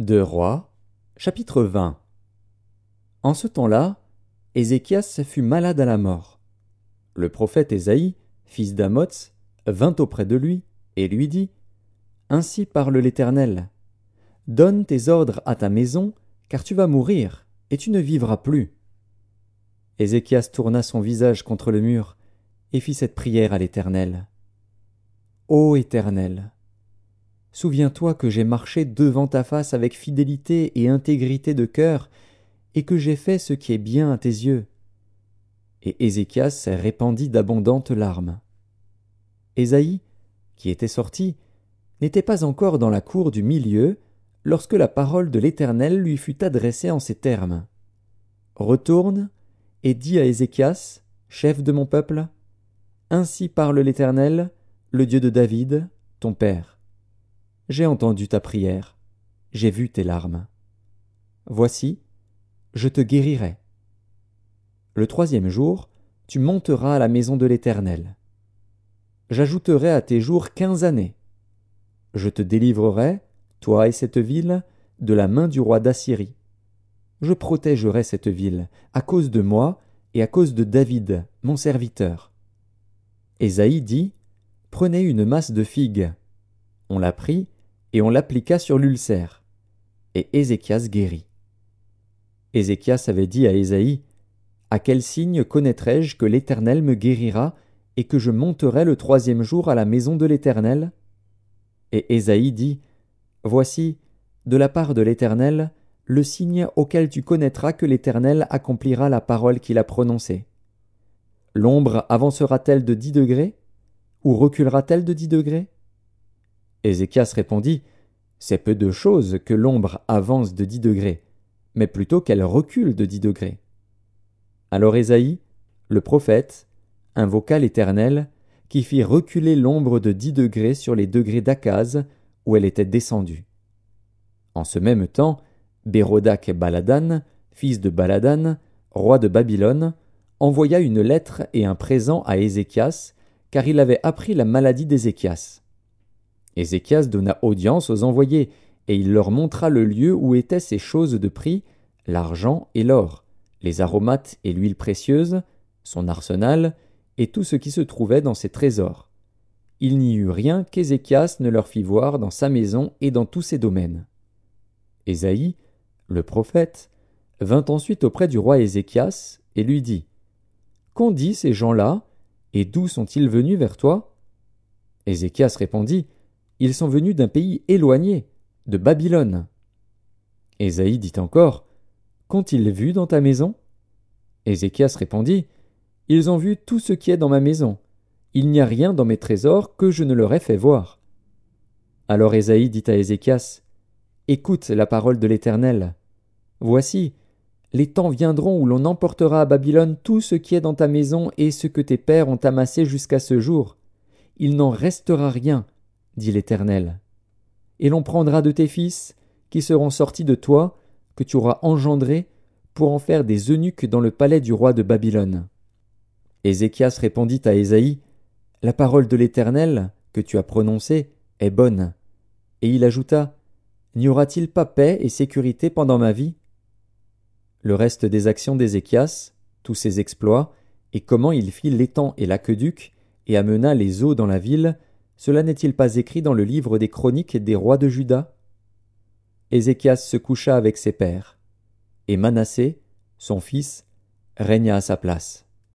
Deux Rois, chapitre 20. En ce temps-là, Ézéchias fut malade à la mort. Le prophète Ésaïe, fils d'Amoz, vint auprès de lui et lui dit : Ainsi parle l'Éternel. Donne tes ordres à ta maison, car tu vas mourir, et tu ne vivras plus. Ézéchias tourna son visage contre le mur et fit cette prière à l'Éternel. Ô Éternel, souviens-toi que j'ai marché devant ta face avec fidélité et intégrité de cœur, et que j'ai fait ce qui est bien à tes yeux. Et Ézéchias répandit d'abondantes larmes. Ésaïe, qui était sorti, n'était pas encore dans la cour du milieu, lorsque la parole de l'Éternel lui fut adressée en ces termes. Retourne et dis à Ézéchias, chef de mon peuple, ainsi parle l'Éternel, le Dieu de David, ton père. J'ai entendu ta prière, j'ai vu tes larmes. Voici, je te guérirai. Le troisième jour, tu monteras à la maison de l'Éternel. J'ajouterai à tes jours 15 années. Je te délivrerai, toi et cette ville, de la main du roi d'Assyrie. Je protégerai cette ville, à cause de moi et à cause de David, mon serviteur. Ésaïe dit : Prenez une masse de figues. On la prit, et on l'appliqua sur l'ulcère. Et Ézéchias guérit. Ézéchias avait dit à Ésaïe : À quel signe connaîtrai-je que l'Éternel me guérira et que je monterai le troisième jour à la maison de l'Éternel ? Et Ésaïe dit : Voici, de la part de l'Éternel, le signe auquel tu connaîtras que l'Éternel accomplira la parole qu'il a prononcée. L'ombre avancera-t-elle de 10 degrés, ou reculera-t-elle de 10 degrés ? Ézéchias répondit : C'est peu de chose que l'ombre avance de 10 degrés, mais plutôt qu'elle recule de 10 degrés. Alors Ésaïe, le prophète, invoqua l'Éternel, qui fit reculer l'ombre de 10 degrés sur les degrés d'Akaz, où elle était descendue. En ce même temps, Bérodak Baladan, fils de Baladan, roi de Babylone, envoya une lettre et un présent à Ézéchias, car il avait appris la maladie d'Ézéchias. Ézéchias donna audience aux envoyés, et il leur montra le lieu où étaient ces choses de prix, l'argent et l'or, les aromates et l'huile précieuse, son arsenal, et tout ce qui se trouvait dans ses trésors. Il n'y eut rien qu'Ézéchias ne leur fit voir dans sa maison et dans tous ses domaines. Ésaïe, le prophète, vint ensuite auprès du roi Ézéchias et lui dit : Qu'ont dit ces gens-là, et d'où sont-ils venus vers toi ? Ézéchias répondit : Ils sont venus d'un pays éloigné, de Babylone. Ésaïe dit encore : Qu'ont-ils vu dans ta maison ? Ézéchias répondit : Ils ont vu tout ce qui est dans ma maison. Il n'y a rien dans mes trésors que je ne leur ai fait voir. Alors Ésaïe dit à Ézéchias : Écoute la parole de l'Éternel. Voici, les temps viendront où l'on emportera à Babylone tout ce qui est dans ta maison et ce que tes pères ont amassé jusqu'à ce jour. Il n'en restera rien, dit l'Éternel. Et l'on prendra de tes fils, qui seront sortis de toi, que tu auras engendrés, pour en faire des eunuques dans le palais du roi de Babylone. Ézéchias répondit à Ésaïe : La parole de l'Éternel, que tu as prononcée, est bonne. Et il ajouta : N'y aura-t-il pas paix et sécurité pendant ma vie ? Le reste des actions d'Ézéchias, tous ses exploits, et comment il fit l'étang et l'aqueduc, et amena les eaux dans la ville, cela n'est-il pas écrit dans le livre des chroniques des rois de Juda ? Ézéchias se coucha avec ses pères, et Manassé, son fils, régna à sa place.